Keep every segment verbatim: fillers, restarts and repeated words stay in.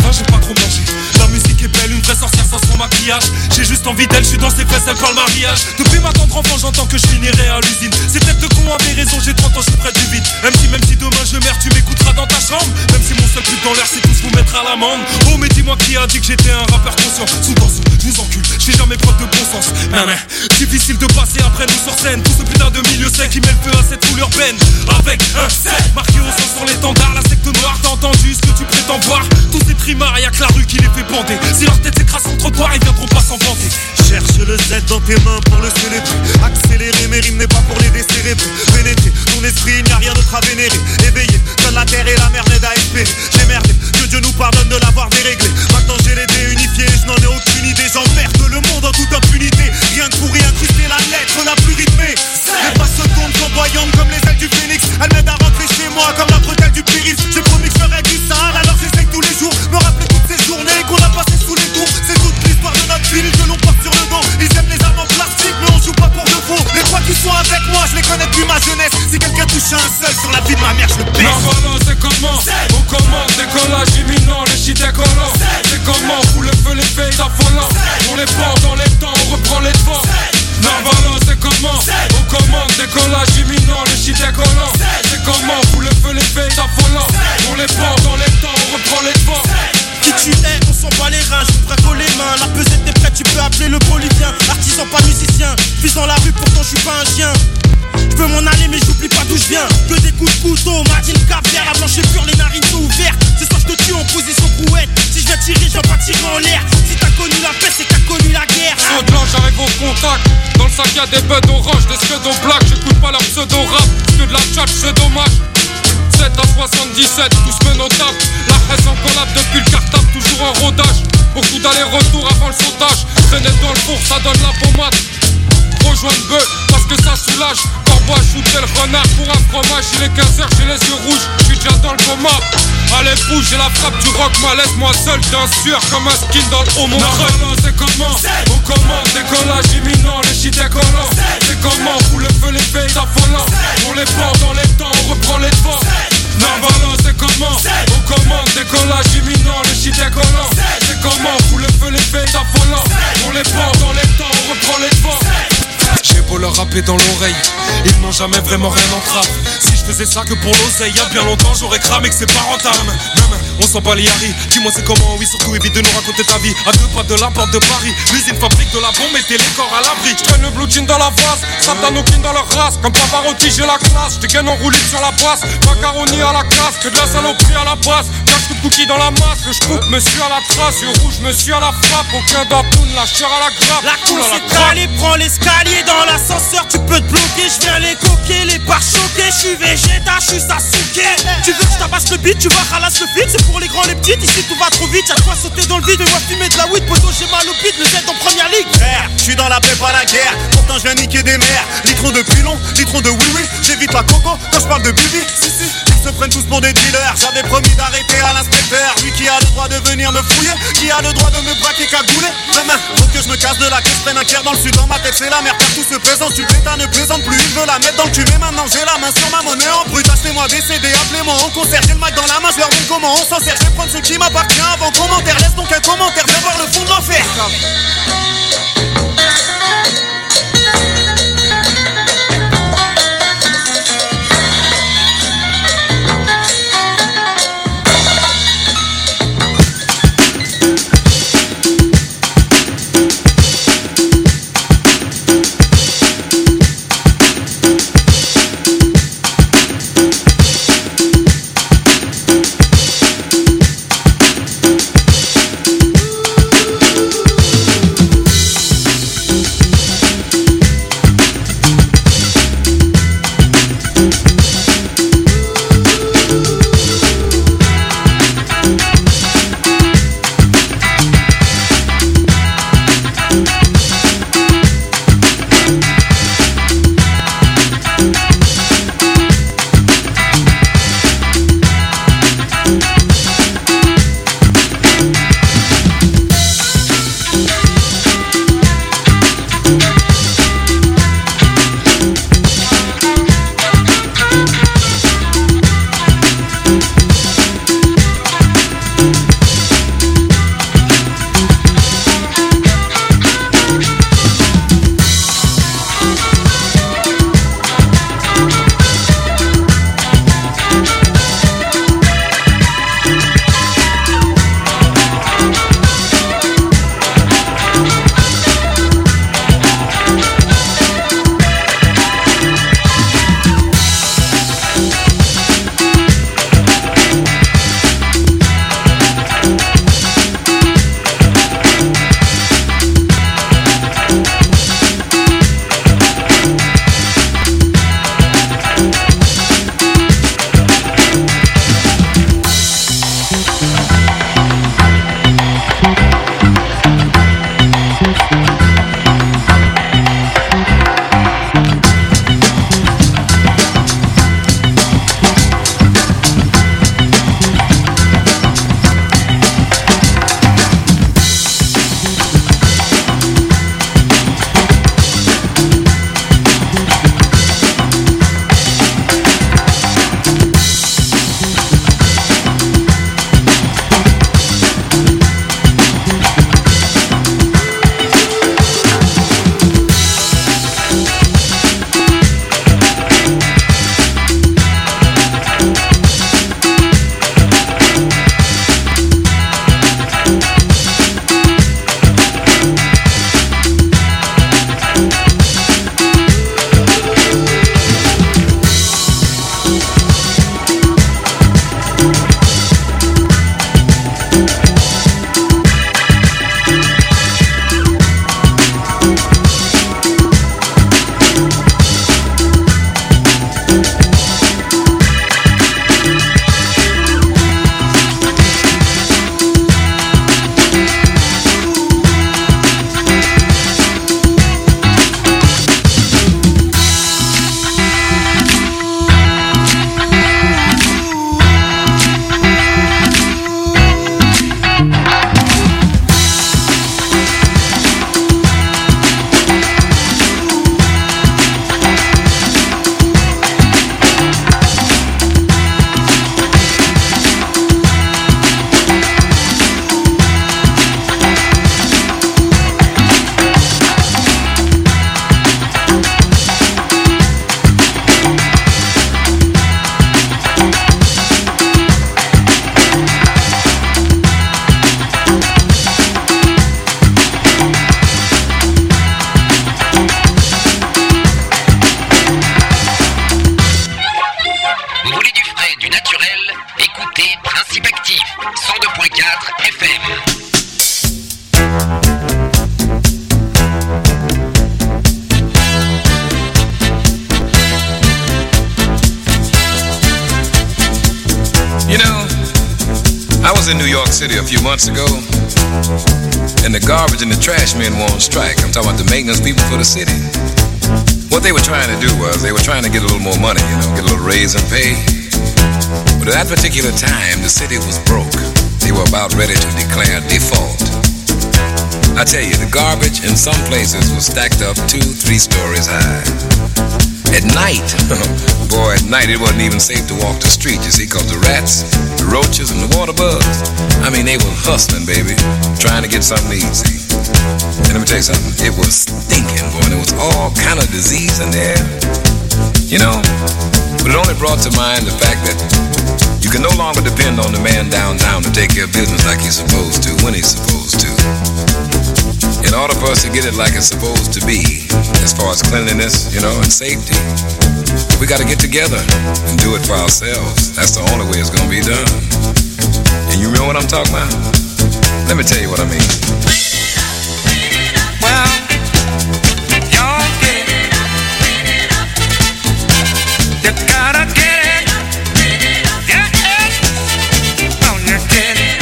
faim, j'ai pas trop mangé. La musique est belle, une vraie sorcière sans son maquillage. J'ai juste envie d'elle, je suis dans ses fesses, elle parle mariage. Depuis ma tendre enfant, j'entends que je finirai à l'usine. Ces têtes de con avaient raison, j'ai trente ans, je suis près du vide. Même si, même si demain je meurs, tu m'écouteras dans ta chambre. Même si mon seul but dans l'air, c'est tous vous mettre à l'amende. Oh, mais dis-moi qui a dit que j'étais un rappeur conscient. Sous tension, je vous encule, je fais jamais preuve de bon sens. Mais, mais, difficile de passer après nous sur scène. Tout ce putain de milieu sec qui met le feu à cette foule urbaine. Avec un set marqué au sang sur l'étendard, la secte noire. T'as entendu ce que tu prétends voir? Tous ces trimards, y'a que la rue qui les fait bander. Si leur tête s'écrase sur le trottoir, ils viendront pas s'en vanter. Cherche le Z dans tes mains pour le célébrer. Accélérer mes rimes n'est pas pour les décérébrer. Pénétrer ton esprit, il n'y a rien d'autre à vénérer. Éveillé, seule la terre et la mer m'aident à espérer. J'ai merdé, que Dieu nous pardonne de l'avoir déréglé. Maintenant j'ai les dés unifiés, je n'en ai aucune idée. J'emmerde le monde en toute impunité. Rien que pour y incruster la lettre la plus rythmée. Les passes se tournent flamboyantes comme les ailes du phénix. Elles m'aident à rentrer chez moi comme la bretelle du périph'. J'ai promis que je ferais du sale, alors j'essaye tous les jours. Me rappeler toutes ces journées qu'on a passées sous les tours. C'est toute l'histoire de notre ville que l'on porte sur le dos. Ils aiment les armes en plastique mais on joue pas pour de faux. Les fois qui sont avec moi, je les connais depuis ma jeunesse. Si quelqu'un touche un seul sur la vie de ma mère, je le baisse. Non voilà c'est comment, on commence, décollage imminent, le shit est collant. C'est comment, vous le feu les pays affolants. On les porte dans les temps, on reprend les devants. Non voilà c'est comment, on commence, décollage imminent, le shit est collant. C'est comment, vous le feu les pays affolants. On les porte dans les temps, on reprend les devants. Qui tu es, on s'en bat les reins, je vous braque les mains. La pesette est prête, tu peux appeler le bolivien. Artisan, pas musicien, fils dans la rue, pourtant je suis pas un chien. Je peux m'en aller mais j'oublie pas d'où je viens. Que des coups de couteau, Martine Cap-Vert. La blanche est pure, les narines sont ouvertes. Ce soir je te tue en position brouette. Si je viens tirer, je vais pas tirer en l'air. Si t'as connu la paix, c'est que t'as connu la guerre. Saut de l'ange, j'arrive au contact. Dans le sac y'a des buds orange, des pseudo black. J'écoute pas leur pseudo rap, que de la tchatch c'est dommage. sept à soixante-dix-sept, tous menotables. La haine en collab depuis le cartable, toujours en rodage. Beaucoup d'allers-retours avant le sautage. Traîner dans le four, ça donne la pommade. Rejoindre bœuf, parce que ça soulage. Corbeau à shooter le renard pour un fromage. Il est quinze heures, j'ai les yeux rouges, je suis déjà dans le coma. Allez bouge, j'ai la frappe du rock, moi laisse-moi seul. T'es un sueur comme un skin dans le haut mon crâne. Non, c'est comment, on commence, décollage imminent, le shit est collant. C'est comment, vous le feu les pays affolants. On les porte dans les temps, on reprend les devants. Non voilà c'est comment, on commence, décollage imminent, le shit est collant. C'est comment, vous le feu les pays affolants. On les porte dans les temps, on reprend les devants. J'ai beau leur rapper dans l'oreille, ils n'ont jamais vraiment rien en trappe. Si je faisais ça que pour l'oseille, y'a bien longtemps j'aurais cramé que c'est pas rentable. On s'en bat les haris, dis-moi c'est comment, oui surtout évite de nous raconter ta vie. À deux pas de la porte de Paris, l'usine fabrique de la bombe, mettez les corps à l'abri. J'traîne le blue jean dans la vase, Satanokin dans leur race. Comme Pavarotti j'ai la classe, j'dégaine en roulite sur la brasse. Macaroni à la casse, que de la saloperie à la base. Cache coup de cookies dans la masse, le j'coupe monsieur à la trace. Yeux rouge monsieur à la frappe, aucun d'atoun, la chair à la grappe. La course est calée, prends l'escalier dans l'ascenseur, tu peux te bloquer, je viens les coquer, les barres choquées, je suis végéta, je suis Sasuke. Tu veux que je tabasse le beat, tu vas ralasse le feed, c'est pour les grands les petites, ici tout va trop vite, y'a quoi sauter dans le vide, et moi fumer de la weed, poto j'ai mal au pit, le Z en première ligue. Frère, je suis dans la paix, pas la guerre, pourtant je viens niquer des mers. Litron de pilon, litron de oui oui, j'évite la coco quand je parle de bibi. Si si, ils se prennent tous pour des dealers, j'avais promis d'arrêter à l'inspecteur. Lui qui a le droit de venir me fouiller, qui a le droit de me braquer cagouler. Demain, faut que je me casse de la caisse, prenne un tiers dans le sud, dans ma tête c'est la merde, partout se présente, tu pétas ne plaisante plus, il veut la mettre dans le cul, mais maintenant j'ai la main sur ma monnaie en brut. Achetez-moi des C D, appelez-moi en concert, j'ai le mic dans la main, je leur montre comment on s'en sert. Je vais prendre ce qui m'appartient avant commentaire, laisse donc un commentaire, viens voir le fond de l'enfer. quatre F M. You know, I was in New York City a few months ago, and the garbage and the trash men were on strike. I'm talking about the maintenance people for the city. What they were trying to do was they were trying to get a little more money, you know, get a little raise in pay. But at that particular time, the city was broke. They were about ready to declare default. I tell you, the garbage in some places was stacked up two, three stories high. At night, boy, at night it wasn't even safe to walk the street, you see, because the rats, the roaches, and the water bugs, I mean, they were hustling, baby, trying to get something easy. And let me tell you something, it was stinking, boy, and there was all kind of disease in there, you know, but it only brought to mind the fact that you can no longer depend on the man downtown to take care of business like he's supposed to, when he's supposed to. In order for us to get it like it's supposed to be, as far as cleanliness, you know, and safety, we got to get together and do it for ourselves. That's the only way it's going to be done. And you know what I'm talking about? Let me tell you what I mean. Well, y'all get it. You gotta get it. Yeah, yeah. Oh, you get it.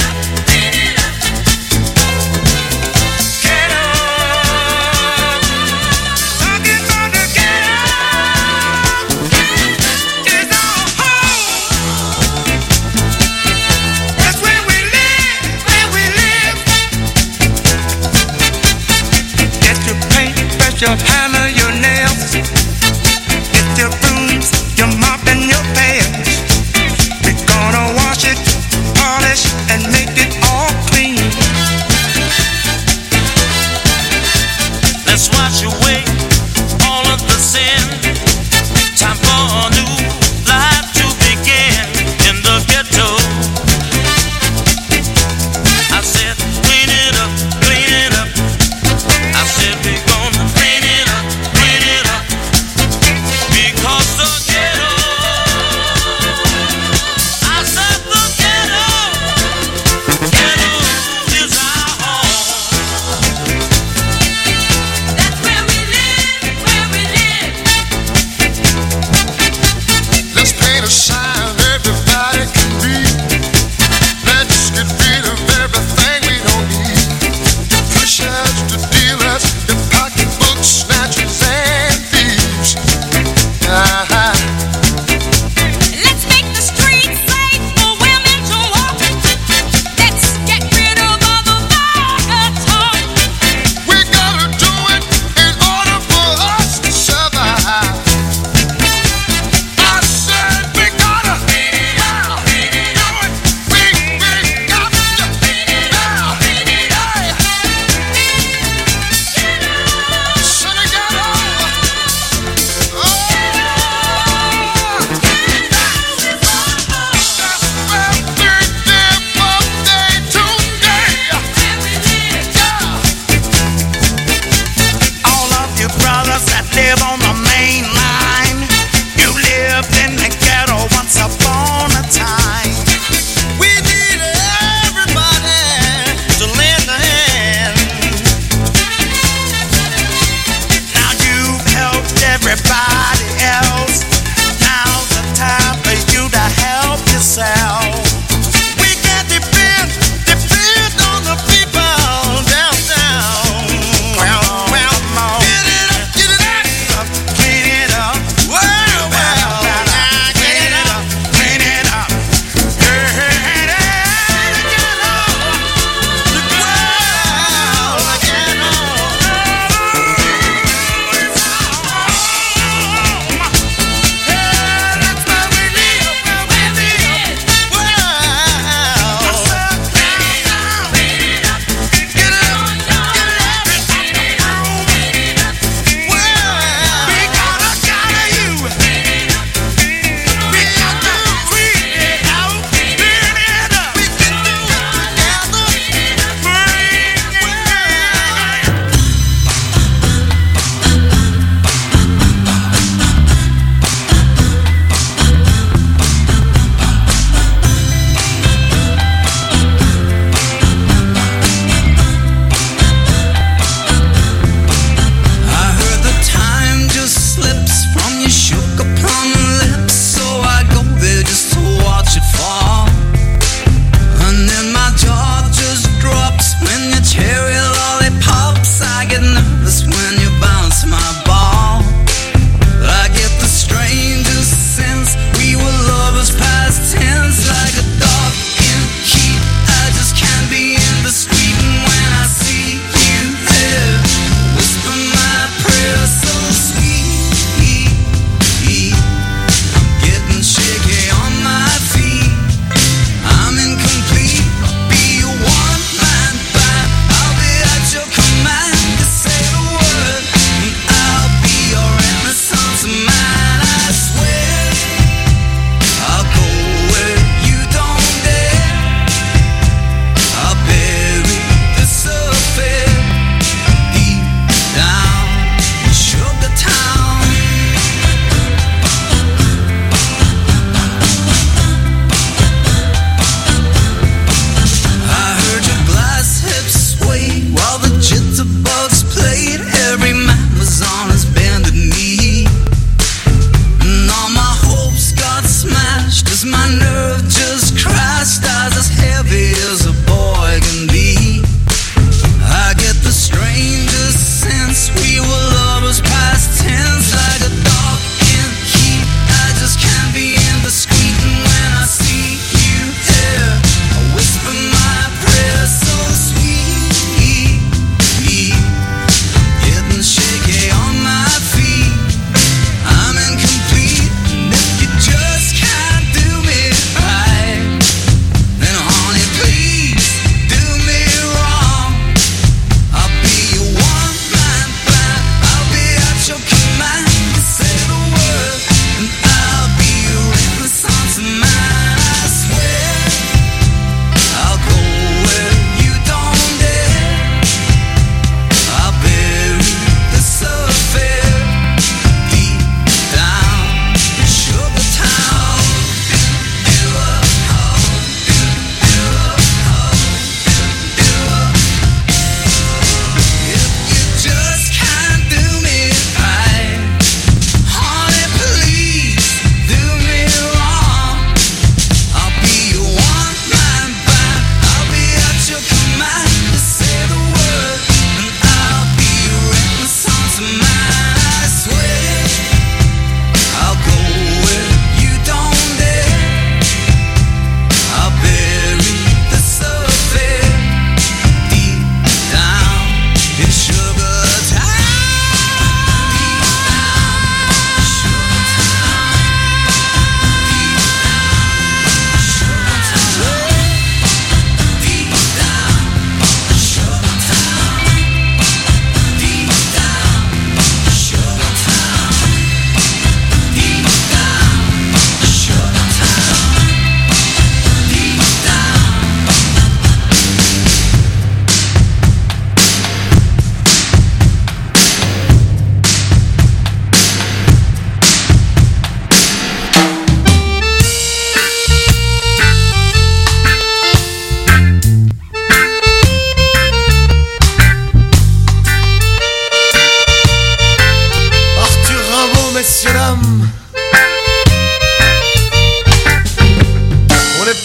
Your hammer, your nails, get your brooms, your mop and your pails. We're gonna wash it, polish, and make it all clean. Let's wash away all of the sin. Time for a new life to begin in the ghetto. I said, clean it up, clean it up. I said, we're gonna clean it up.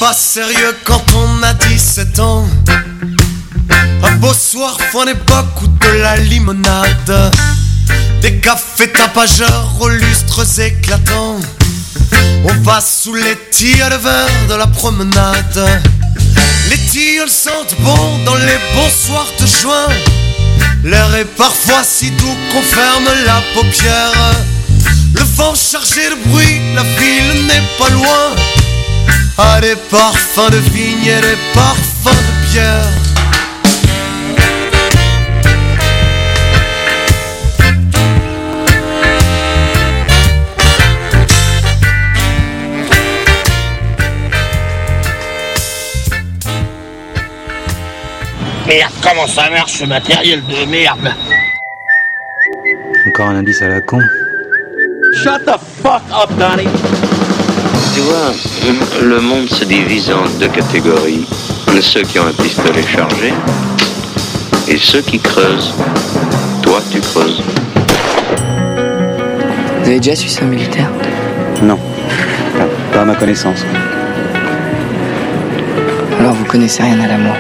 pas sérieux quand on a dix-sept ans. Un beau soir, fin d'époque ou de la limonade. Des cafés tapageurs aux lustres éclatants. On va sous les tilleuls verts de la promenade. Les tilleuls sentent bon dans les bons soirs de juin. L'air est parfois si doux qu'on ferme la paupière. Le vent chargé de bruit, la ville n'est pas loin. Ah, des parfums de vigne et des parfums de bière. Merde, comment ça marche ce matériel de merde? Encore un indice à la con. Shut the fuck up, Donnie. Tu vois, le monde se divise en deux catégories. Ceux qui ont un pistolet chargé et ceux qui creusent. Toi, tu creuses. Vous avez déjà su ça, militaire? Non, pas, pas à ma connaissance. Alors vous connaissez rien à l'amour?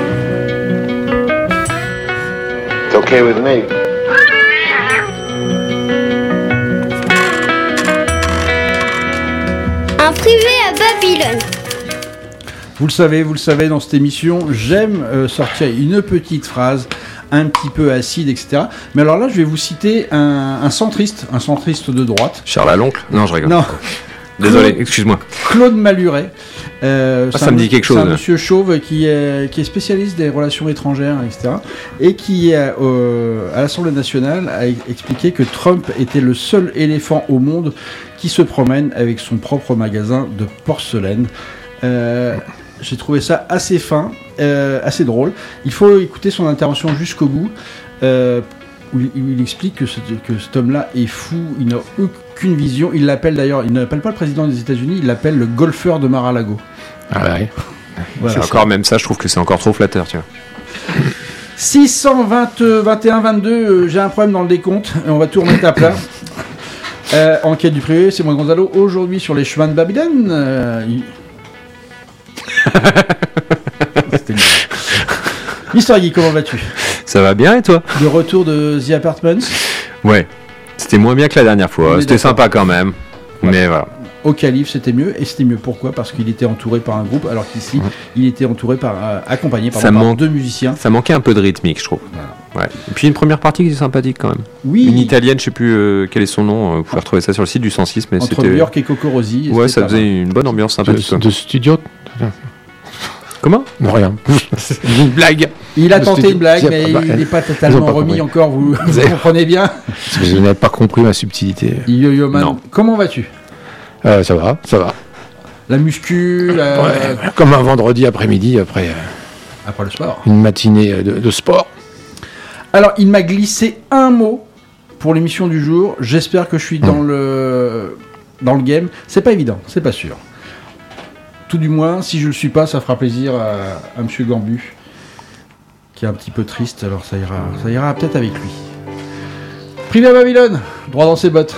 It's okay with me. Un privé à Babylone. Vous le savez, vous le savez, dans cette émission, j'aime euh, sortir une petite phrase un petit peu acide, et cetera. Mais alors là, je vais vous citer un, un centriste, un centriste de droite. Charles à l'oncle? Non, je rigole. Non. Désolé, Claude, excuse-moi. Claude Maluret. Euh, ah, ça me dit quelque chose. C'est un monsieur chauve qui est, qui est spécialiste des relations étrangères, et cetera. Et qui, euh, à l'Assemblée nationale, a expliqué que Trump était le seul éléphant au monde qui se promène avec son propre magasin de porcelaine. Euh, j'ai trouvé ça assez fin, euh, assez drôle. Il faut écouter son intervention jusqu'au bout, euh, où il, où il explique que, ce, que cet homme-là est fou, il n'a aucune vision. Il l'appelle d'ailleurs, il n'appelle pas le président des États-Unis, il l'appelle le golfeur de Mar-a-Lago. Ah ouais. Voilà, c'est encore même ça, je trouve que c'est encore trop flatteur, tu vois. six cent vingt, vingt et un, vingt-deux, euh, j'ai un problème dans le décompte, et on va tout remettre à plat. Euh, enquête du privé, c'est moi Gonzalo. Aujourd'hui sur les chemins de Babylone. Euh, il... C'était bien. Mister Guy, comment vas-tu? Ça va bien et toi? De retour de The Apartments. Ouais, c'était moins bien que la dernière fois. C'était d'accord. Sympa quand même. Ouais. Mais voilà. Au Calife, c'était mieux. Et c'était mieux pourquoi? Parce qu'il était entouré par un groupe, alors qu'ici, mmh. il était entouré par, euh, accompagné par, par man... deux musiciens. Ça manquait un peu de rythmique, je trouve. Voilà. Ouais. Et puis une première partie qui était sympathique quand même. Oui. Une italienne, je sais plus euh, quel est son nom. Vous pouvez retrouver ça sur le site du cent six. Mais entre c'était... New York et Coco Rossi. Ouais, ça faisait une bonne ambiance sympathique. De, de studio. Comment? Non, rien. Une blague. Il a tenté une blague, mais il n'est pas totalement remis encore. Vous, vous comprenez bien? Parce que je n'avais pas compris ma subtilité. Yo-Yo Man, comment vas-tu? euh, Ça va, ça va. La muscu, la... Ouais, comme un vendredi après-midi, après, euh, après le sport. Une matinée de, de sport. Alors, il m'a glissé un mot pour l'émission du jour. J'espère que je suis mmh. dans le dans le game. C'est pas évident, c'est pas sûr. Tout du moins, si je le suis pas, ça fera plaisir à, à Monsieur Gambu, qui est un petit peu triste. Alors ça ira, ça ira peut-être avec lui. Privé à Babylone, droit dans ses bottes.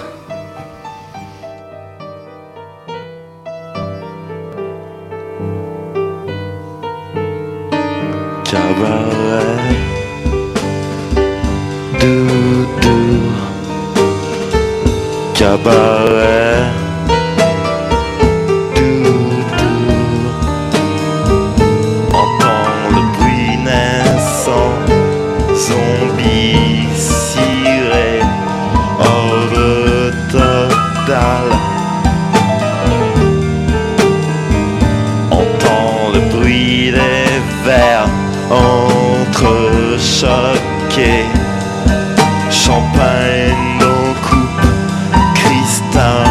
Cabaret, doudou, cabaret, doudou, entends le bruit naissant, zombie ciré, ordre total, entends le bruit des verres entrechoqués, champagne nos coupes, cristal,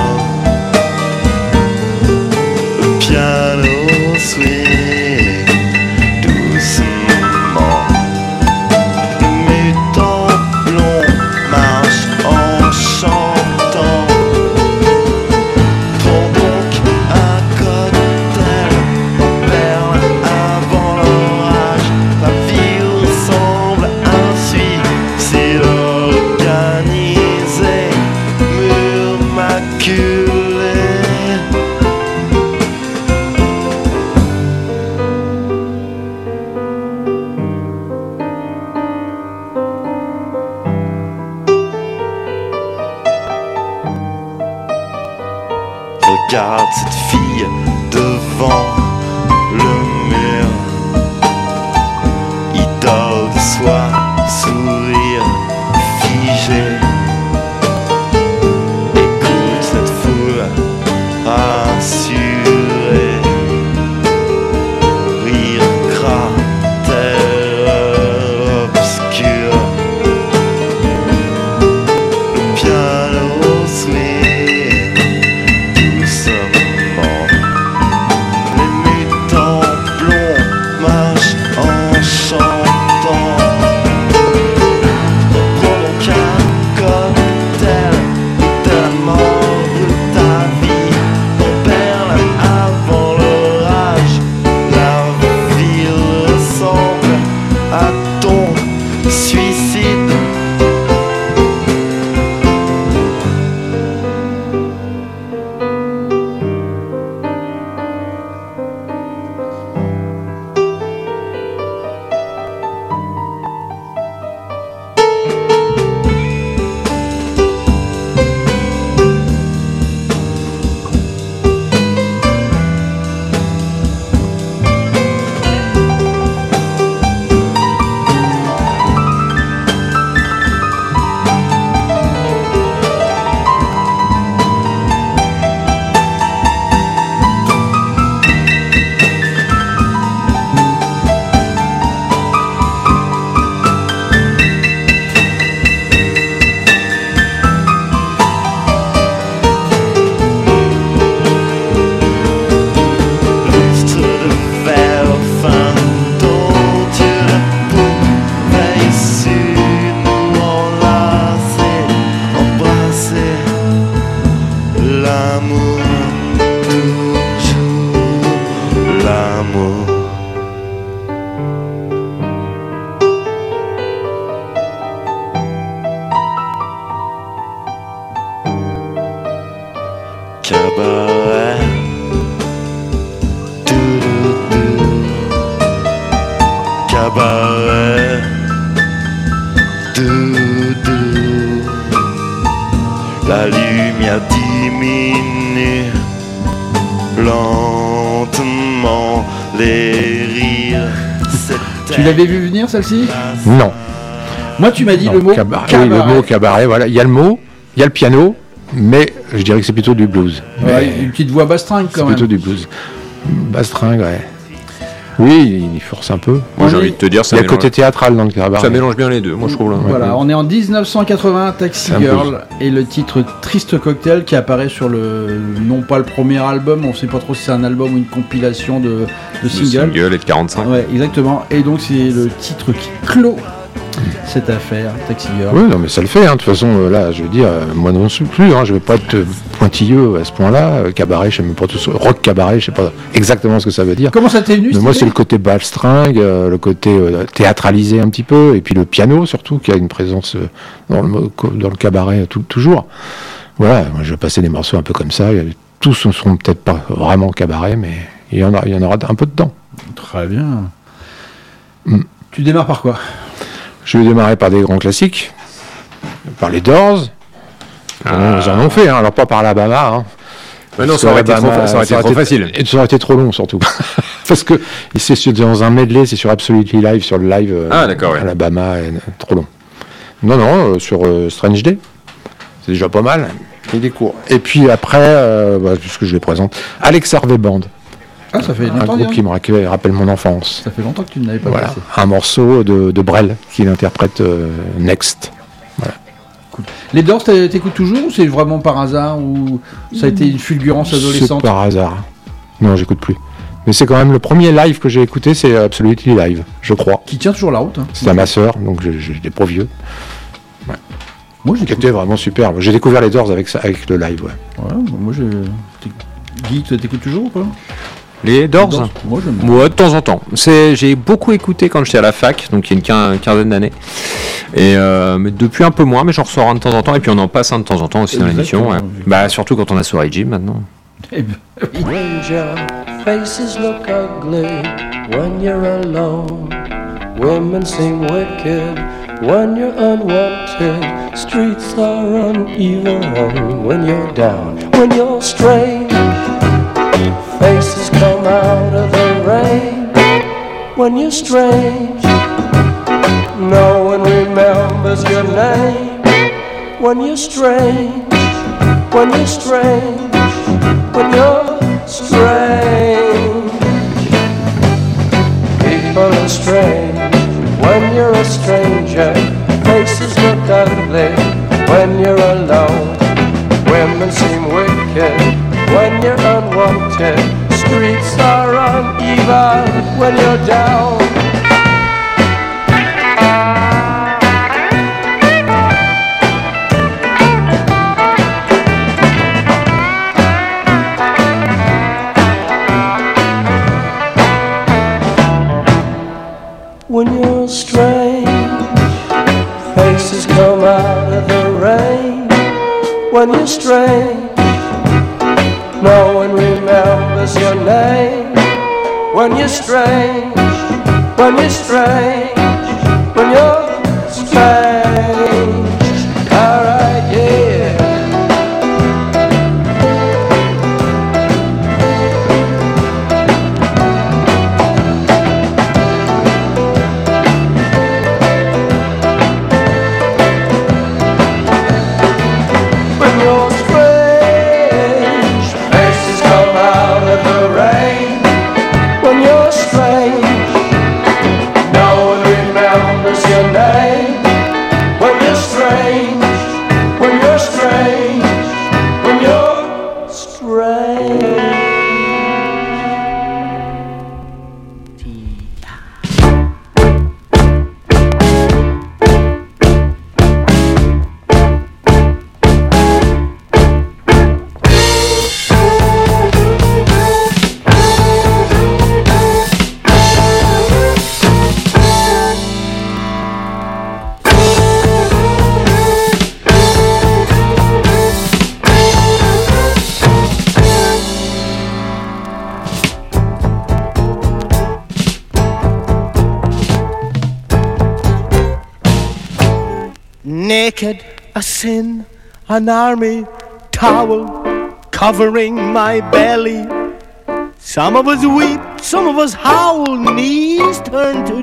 le piano swing doucement, le mutant blond marche en chantant. Prends donc un cocktail en perles avant l'orage. La vie ressemble ainsi regarde cette fille devant le mur. Idole de soi, sourire figé. Écoute cette foule assurée. Rire, cratère obscur. Le piano swing doucement. Les mutants blonds marchent en chantant. Prends donc un cocktail de la mort de ta vie. Ton père avant l'orage. La ville ressemble à ton suicide. Lustre de verre fin dont Dieu ne pouvait su nous enlacer, embrasser l'amour, toujours l'amour. Cabaret, dou-dou-dou. Cabaret, dou-dou. La lumière diminue lentement, les rires Tu l'avais vu venir celle-ci? Non. Moi, tu m'as dit Non, le mot cabaret. cabaret. Oui, le mot cabaret, voilà. Il y a le mot, il y a le piano, mais je dirais que c'est plutôt du blues. Ouais, Mais une petite voix bastringue c'est quand même. plutôt du blues. Bastringue, ouais. Oui, il force un peu. Moi, j'ai envie de te dire, ça il y a le mélange- côté théâtral dans le cabaret. Ça mélange bien les deux, moi je trouve. Là. Voilà, on est en dix-neuf cent quatre-vingts, Taxi C'est un Girl, et le titre Triste Cocktail qui apparaît sur le, non pas le premier album, on sait pas trop si c'est un album ou une compilation de, de Le singles. single est de quarante-cinq. Ouais, exactement, et donc c'est le titre qui clôt cette affaire, Taxi Girl. Oui, non, mais ça le fait. Hein. De toute façon, euh, là, je veux dire, euh, moi non plus. Hein, je vais pas être euh, pointilleux à ce point-là. Euh, cabaret, je sais même pas tout ça. Rock cabaret, je sais pas exactement ce que ça veut dire. Comment ça t'est venu Mais cette moi, idée c'est le côté balstringue, euh, le côté euh, théâtralisé un petit peu, et puis le piano surtout, qui a une présence euh, dans, le, mo- co- dans le cabaret euh, tout- toujours. Voilà, moi, je vais passer des morceaux un peu comme ça. Et tous ne seront peut-être pas vraiment cabaret, mais il y en, a, il y en aura un peu dedans. Très bien. Mm. Tu démarres par quoi? Je vais démarrer par des grands classiques, par les Doors. Ah. Ils en ont fait, hein, alors pas par l'Alabama. Hein. Mais non, Parce ça aurait que été trop, Alabama, ça aurait été trop facile. Et ça aurait été trop long surtout. Parce que c'est sur- dans un medley, c'est sur Absolutely Live, sur le live euh, Ah, d'accord, ouais. Alabama, et, euh, trop long. Non, non, euh, sur euh, Strange Day. C'est déjà pas mal. Il est court. Et puis après, euh, bah, puisque je les présente, Alex Harvey Band. Ah, ça fait Un longtemps. groupe dis qui donc. me rappelle, rappelle mon enfance. Ça fait longtemps que tu ne l'avais pas Voilà, passé. un morceau de, de Brel qu'il interprète euh, Next. Voilà. Les Doors, t'é- t'écoutes toujours ou c'est vraiment par hasard ou ça a été une fulgurance C'est adolescente? par hasard. Non, j'écoute plus. Mais c'est quand même le premier live que j'ai écouté, c'est Absolutely Live, je crois. Qui tient toujours la route. Hein. C'était à ma sœur, donc je- je- j'étais pas vieux. Ouais. Moi, j'ai C'était vraiment superbe. J'ai découvert les Doors avec, ça, avec le live, ouais. Ouais, moi, je. t'éc- Guy, tu t'écoutes toujours ou pas? Les Doors, Doors, moi, j'aime bien. Ouais, de temps en temps. C'est, j'ai beaucoup écouté quand j'étais à la fac, donc il y a une quin- quinzaine d'années. Et euh, mais depuis un peu moins, mais j'en ressors un de temps en temps. Et puis on en passe un de temps en temps aussi dans l'émission. Exactement, Ouais. oui. Bah surtout quand on a soirée gym maintenant. Eh ben, oui. When your faces look ugly when you're alone, women seem wicked when you're unwanted, streets are uneven when you're down, when you're strange. come out of the rain. When you're strange, no one remembers your name. When you're strange, when you're strange, when you're strange. People are strange when you're a stranger. Faces look ugly when you're alone. Women seem wicked when you're unwanted. Streets are uneven when you're down. When you're strange, faces come out of the rain. When you're strange, no one remembers your name. When you're strange, when you're strange, when you're strange. Alright, yeah. When you're strange, faces come out of the rain. When you're strange, no one remembers your name. When you're strange, when you're strange, when you're strange. Naked, a sin, an army towel covering my belly. Some of us weep, some of us howl, knees turn to